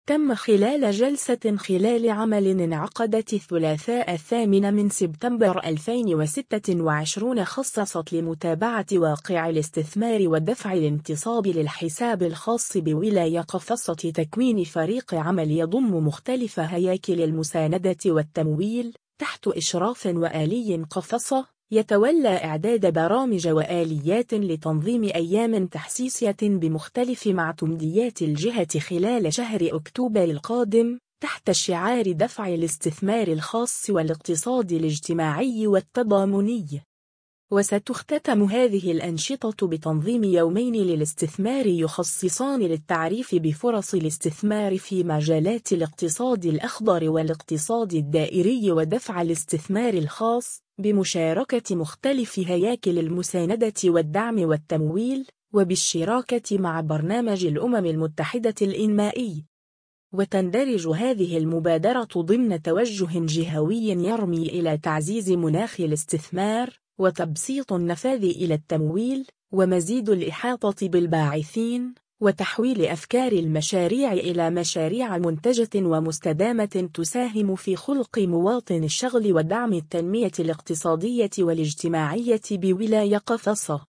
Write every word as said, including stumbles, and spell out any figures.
تم خلال جلسة خلال عمل انعقدت الثلاثاء الثامن من سبتمبر ألفين وستة وعشرين خصصت لمتابعة واقع الاستثمار ودفع الانتصاب للحساب الخاص بولاية قفصة تكوين فريق عمل يضم مختلف هياكل المساندة والتمويل تحت إشراف وآلي قفصة يتولى إعداد برامج وآليات لتنظيم أيام تحسيسية بمختلف معتمديات الجهة خلال شهر أكتوبر القادم تحت شعار دفع الاستثمار الخاص والاقتصاد الاجتماعي والتضامني. وستختتم هذه الأنشطة بتنظيم يومين للاستثمار يخصصان للتعريف بفرص الاستثمار في مجالات الاقتصاد الأخضر والاقتصاد الدائري ودفع الاستثمار الخاص بمشاركة مختلف هياكل المساندة والدعم والتمويل وبالشراكة مع برنامج الأمم المتحدة الإنمائي. وتندرج هذه المبادرة ضمن توجه جهوي يرمي إلى تعزيز مناخ الاستثمار وتبسيط النفاذ إلى التمويل ومزيد الإحاطة بالباعثين وتحويل أفكار المشاريع إلى مشاريع منتجة ومستدامة تساهم في خلق مواطن الشغل ودعم التنمية الاقتصادية والاجتماعية بولاية قفصة.